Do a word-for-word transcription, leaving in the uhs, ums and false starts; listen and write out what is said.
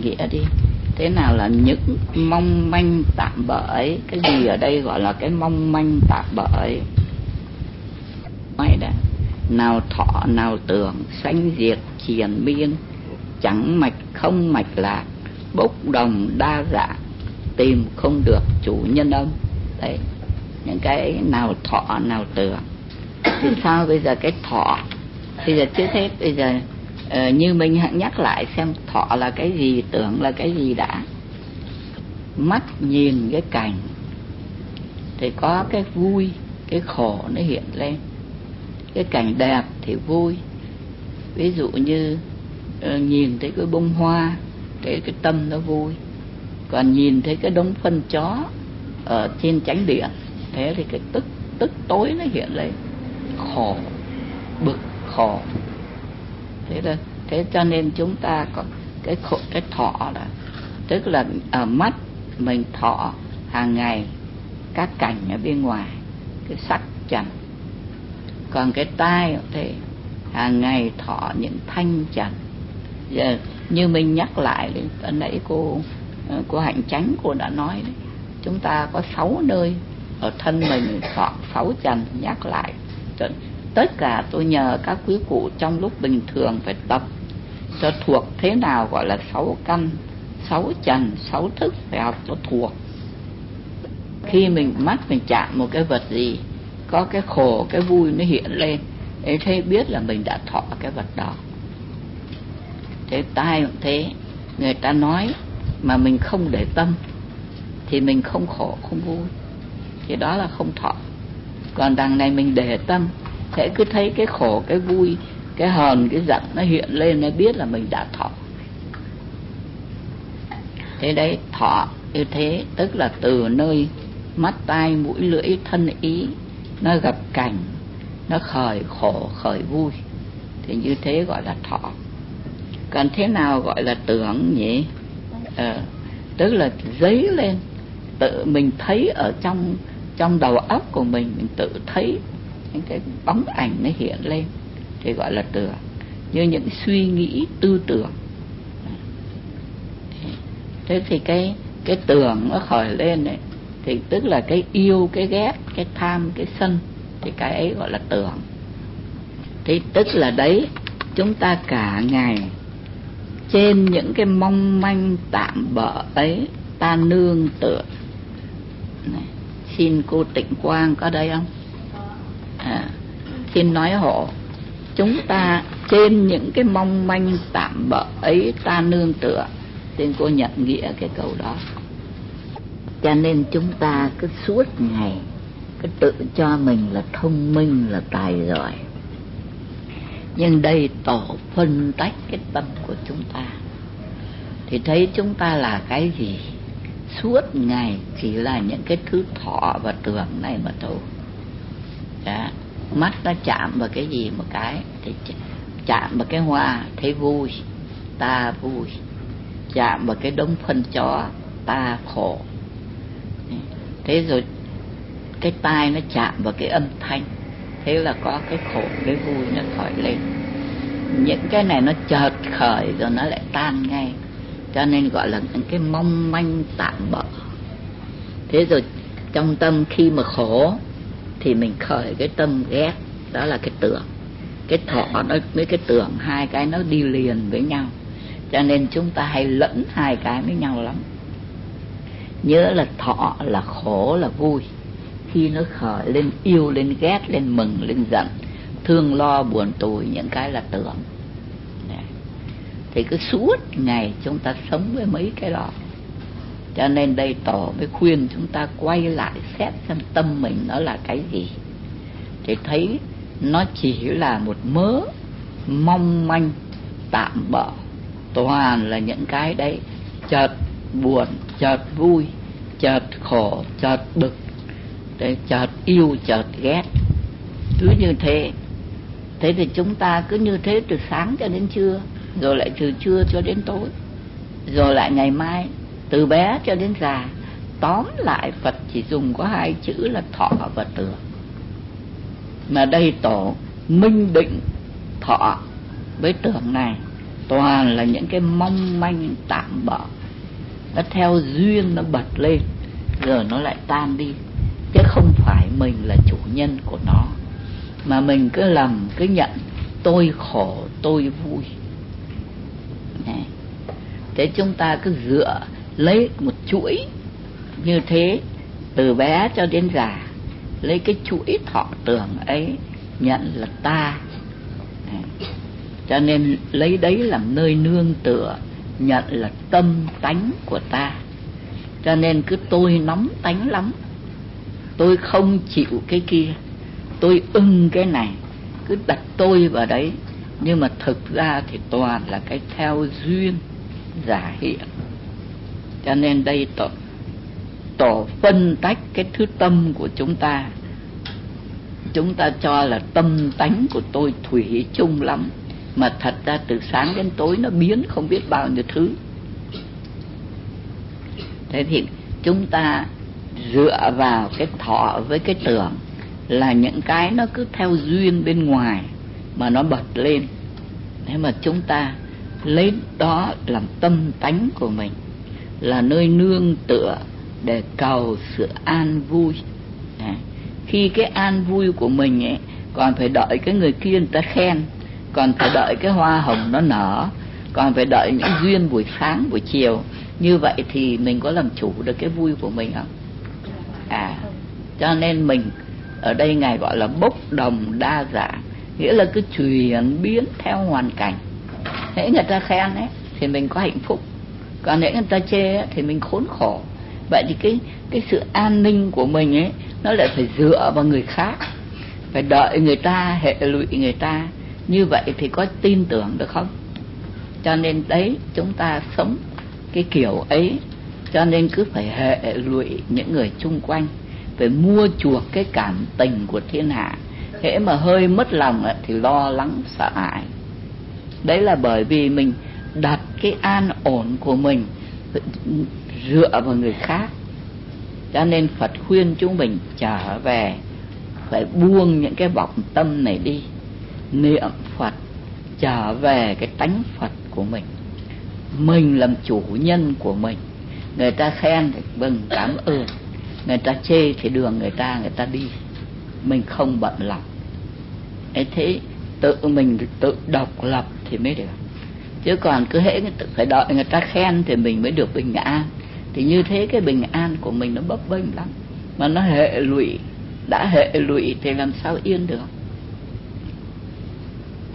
nghĩa đi. Thế nào là những mong manh tạm bợ ấy? Cái gì ở đây gọi là cái mong manh tạm bợ ấy? Nói đã, nào thọ nào tưởng, sanh diệt triền miên, chẳng mạch không mạch lạc, bốc đồng đa dạng, tìm không được chủ nhân âm. Đấy, những cái nào thọ nào tưởng. Thì sao bây giờ cái thọ, bây giờ trước hết bây giờ uh, như mình hãy nhắc lại xem thọ là cái gì, tưởng là cái gì đã. Mắt nhìn cái cảnh thì có cái vui, cái khổ nó hiện lên. Cái cảnh đẹp thì vui, ví dụ như uh, nhìn thấy cái bông hoa, cái cái tâm nó vui. Còn nhìn thấy cái đống phân chó ở trên chánh điện, thế thì cái tức tức tối nó hiện lên, khổ, bực, khổ. Thế là thế cho nên chúng ta có cái khổ, cái thọ là tức là ở mắt mình thọ hàng ngày các cảnh ở bên ngoài, cái sắc trần. Còn cái tai thì hàng ngày thọ những thanh trần. Giờ như mình nhắc lại đấy, ở nãy cô cô Hạnh Chánh cô đã nói đấy, chúng ta có sáu nơi ở thân mình thọ sáu trần. Nhắc lại tất cả, tôi nhờ các quý cụ trong lúc bình thường phải tập cho thuộc thế nào gọi là sáu căn, sáu trần, sáu thức, phải học cho thuộc. Khi mình mắt mình chạm một cái vật gì, có cái khổ, cái vui nó hiện lên, để thấy biết là mình đã thọ cái vật đó. Thế tai cũng thế, người ta nói mà mình không để tâm thì mình không khổ không vui, thì đó là không thọ. Còn đằng này mình để tâm, sẽ cứ thấy cái khổ, cái vui, cái hờn, cái giận nó hiện lên, nó biết là mình đã thọ. Thế đấy, thọ như thế tức là từ nơi mắt tai mũi lưỡi thân ý nó gặp cảnh, nó khởi khổ khởi vui, thì như thế gọi là thọ. Còn thế nào gọi là tưởng nhỉ? Ờ, tức là dấy lên, tự mình thấy ở trong trong đầu óc của mình, mình tự thấy những cái bóng ảnh nó hiện lên, thì gọi là tưởng. Như những suy nghĩ tư tưởng. Thế thì cái cái tưởng nó khởi lên đấy, thì tức là cái yêu, cái ghét, cái tham, cái sân, thì cái ấy gọi là tưởng. Thì tức là đấy, chúng ta cả ngày trên những cái mong manh tạm bợ ấy ta nương tựa. Này, xin cô Tịnh Quang có đây không? À, xin nói hộ. Chúng ta trên những cái mong manh tạm bợ ấy ta nương tựa. Xin cô nhận nghĩa cái câu đó. Cho nên chúng ta cứ suốt ngày cứ tự cho mình là thông minh, là tài giỏi. Nhưng đây tổ phân tách cái tâm của chúng ta, thì thấy chúng ta là cái gì? Suốt ngày chỉ là những cái thứ thọ và tưởng này mà thôi. Đó. Mắt nó chạm vào cái gì một cái, thì chạm vào cái hoa thấy vui, ta vui. Chạm vào cái đống phân chó, ta khổ. Thế rồi cái tai nó chạm vào cái âm thanh, thế là có cái khổ, cái vui nó khởi lên. Những cái này nó chợt khởi rồi nó lại tan ngay, cho nên gọi là những cái mong manh tạm bợ. Thế rồi trong tâm khi mà khổ thì mình khởi cái tâm ghét, đó là cái tưởng. Cái thọ nó với cái tưởng, hai cái nó đi liền với nhau, cho nên chúng ta hay lẫn hai cái với nhau lắm. Nhớ là thọ là khổ là vui, khi nó khởi lên yêu, lên ghét, lên mừng, lên giận, thương lo buồn tủi, những cái là tưởng. Thì cứ suốt ngày chúng ta sống với mấy cái đó. Cho nên đây tổ mới khuyên chúng ta quay lại xét xem tâm mình nó là cái gì, thì thấy nó chỉ là một mớ mong manh tạm bợ, toàn là những cái đấy, chợt buồn, chợt vui, chợt khổ, chợt bực, đấy, chợt yêu, chợt ghét, cứ như thế. Thế thì chúng ta cứ như thế từ sáng cho đến trưa, rồi lại từ trưa cho đến tối, rồi lại ngày mai, từ bé cho đến già. Tóm lại Phật chỉ dùng có hai chữ là thọ và tưởng. Mà đây tổ minh định thọ với tưởng này, toàn là những cái mong manh tạm bợ, nó theo duyên nó bật lên rồi nó lại tan đi, chứ không phải mình là chủ nhân của nó, mà mình cứ lầm cứ nhận tôi khổ tôi vui. Này. Thế chúng ta cứ dựa lấy một chuỗi như thế từ bé cho đến già, lấy cái chuỗi thọ tưởng ấy nhận là ta. Này. Cho nên lấy đấy làm nơi nương tựa, nhận là tâm tánh của ta. Cho nên cứ tôi nóng tánh lắm, tôi không chịu cái kia, tôi ưng cái này, cứ đặt tôi vào đấy. Nhưng mà thực ra thì toàn là cái theo duyên giả hiện. Cho nên đây tổ, tổ phân tách cái thứ tâm của chúng ta. Chúng ta cho là tâm tánh của tôi thủy chung lắm, mà thật ra từ sáng đến tối nó biến không biết bao nhiêu thứ. Thế thì chúng ta dựa vào cái thọ với cái tưởng là những cái nó cứ theo duyên bên ngoài mà nó bật lên. Thế mà chúng ta lấy đó làm tâm tánh của mình, là nơi nương tựa để cầu sự an vui. Đấy. Khi cái an vui của mình ấy, còn phải đợi cái người kia người ta khen, còn phải đợi cái hoa hồng nó nở, còn phải đợi những duyên buổi sáng buổi chiều, như vậy thì mình có làm chủ được cái vui của mình không? À, cho nên mình ở đây Ngài gọi là bốc đồng đa dạng, nghĩa là cứ chuyển biến theo hoàn cảnh. Hễ người ta khen ấy thì mình có hạnh phúc, còn hễ người ta chê ấy, thì mình khốn khổ. Vậy thì cái cái sự an ninh của mình ấy nó lại phải dựa vào người khác, phải đợi người ta, hệ lụy người ta, như vậy thì có tin tưởng được không? Cho nên đấy, chúng ta sống cái kiểu ấy, cho nên cứ phải hệ lụy những người chung quanh, phải mua chuộc cái cảm tình của thiên hạ. Hễ mà hơi mất lòng thì lo lắng sợ hãi. Đấy là bởi vì mình đặt cái an ổn của mình dựa vào người khác. Cho nên Phật khuyên chúng mình trở về, phải buông những cái vọng tâm này đi, niệm Phật, trở về cái tánh Phật của mình. Mình làm chủ nhân của mình. Người ta khen thì vâng cảm ơn, người ta chê thì đường người ta người ta đi, mình không bận lòng. Ấy thế tự mình tự độc lập thì mới được. Chứ còn cứ hễ phải đợi người ta khen thì mình mới được bình an, thì như thế cái bình an của mình nó bấp bênh lắm, mà nó hệ lụy. Đã hệ lụy thì làm sao yên được.